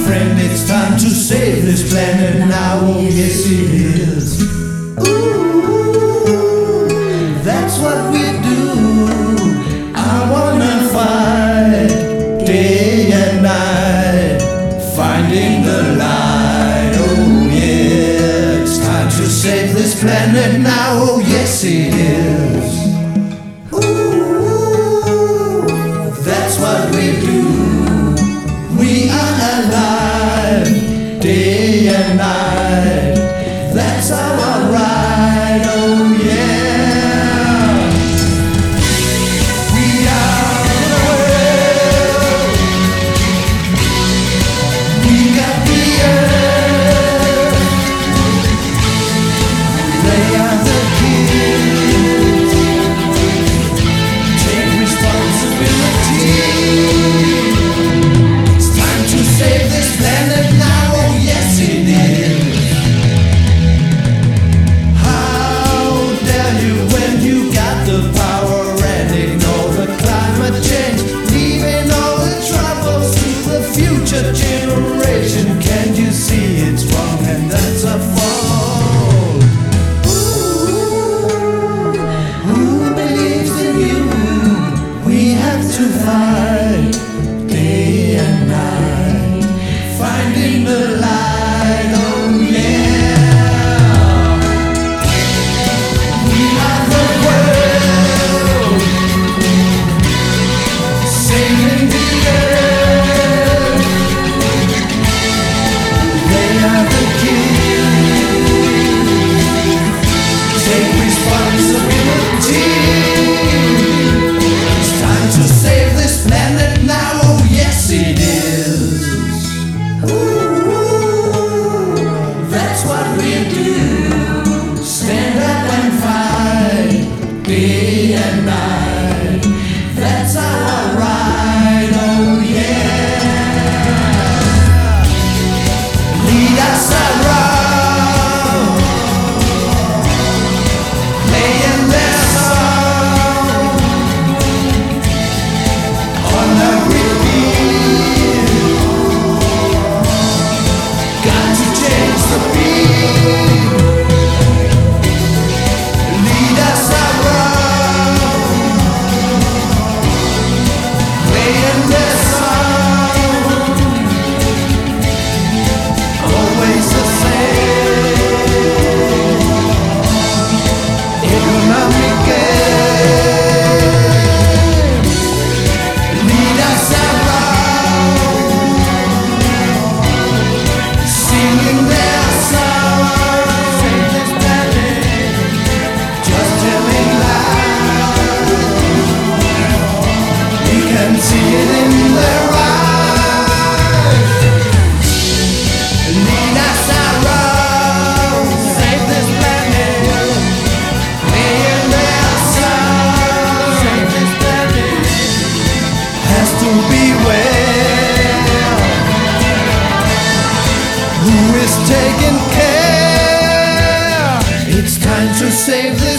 friend, it's time to save this planet now. Oh, yes, it is. Ooh, that's what we do. I wanna fight day and night, finding the light. Oh, yeah, it's time to save this planet now. Oh, yes, it is. Ooh, that's what we do. We are alive day and night. That's our right, oh yeah. We are the world. We got the earth. They are the kids. Take responsibility. Save this planet now, oh yes it is. How dare you when you got the power and ignore the climate change, leaving all the troubles to the future generation. Can't you see it's wrong and that's a fault? Ooh, who believes in you? We have to fight day and night, finding the light, oh yeah. We are the world, saving the earth. They are the kids. Take responsibility. It's time to save this planet now, oh yes it is. That's what we do. Stand up and fight day and night. That's our right, oh yeah. Lead us around, playing their song on the repeat. Got to change the beat. Lead us around, playing their song. Always the same. Economic game. Lead us around, singing their songs. Save this planet, just telling lies. We can see it in their eyes. Lead us around, save this planet, playing their songs. Save this planet, has to beware. Who is taking care? It's time to save this